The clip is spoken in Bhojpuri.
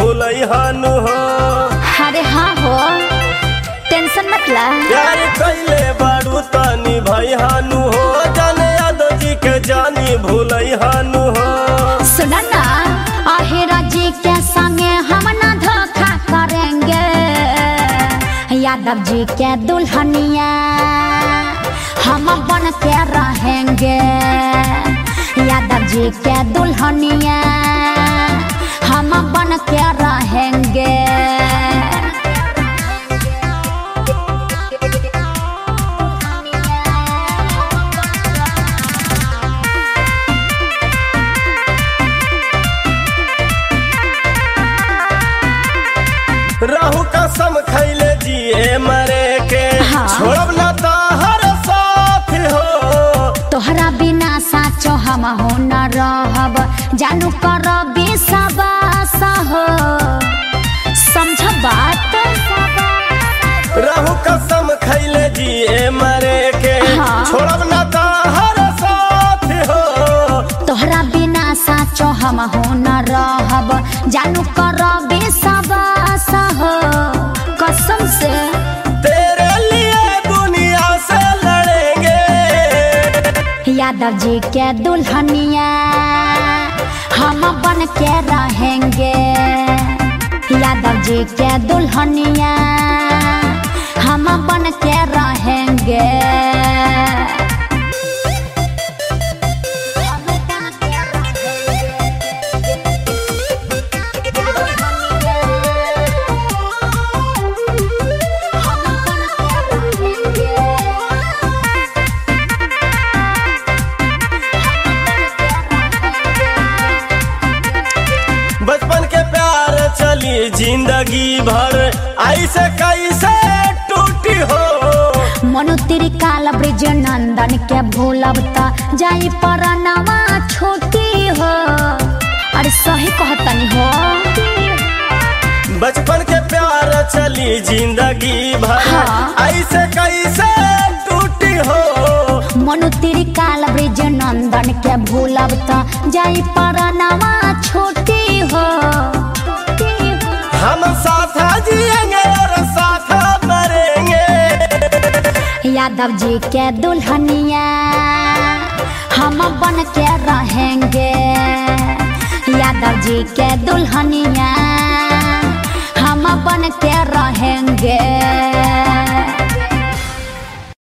भूलई हानु हो। अरे हाँ हो, टेंशन मत ला। प्यार कैले बारू तनी भाई हानु हो, जाने यादव जी के जानी भूलई हानु हो। सुना ना, अहिरा जी के संगे हम ना धोखा करेंगे, यादव जी के दुल्हनिया हम बन के रहेंगे, यादव जी के दुल्हनिया हम बन के रहेंगे। रहू कसम खैले जिए मरे के, हाँ। छोड़ब ना ताहर साथ हो। तोहरा बिना साचो हम हो न रहब, जानू कर विश्वास हो, समझ बात। रहू कसम खैले जिए मरे के, हाँ। छोड़ब ना ताहर साथ हो। तोहरा बिना साचो हम हो न रहब, जानू कर विश्वास हो, कसम से। तेरे लिए दुनिया से लड़ेंगे, यादव जी के दुल्हनिया हम बन के रहेंगे, यादव जी के दुल्हनिया हम बन के रहेंगे। बचपन के प्यार चली जिंदगी भर, ऐसे कैसे टूटी हो। मनु तेरी काल ब्रिज नंदन के भूलब त जाई पर नवा छोटी हो। अरे सही कहतनी हो, बचपन के प्यार चली जिंदगी भर, हाँ। ऐसे कैसे टूटी हो। मनु तेरी काल ब्रिज नंदन के भूलब त जाई पर नवा छोटी हो। हम साथ जिएंगे और साथ मरेंगे, यादव जी के दुल्हनिया हम बन के रहेंगे, यादव जी के दुल्हनिया हम बन के रहेंगे।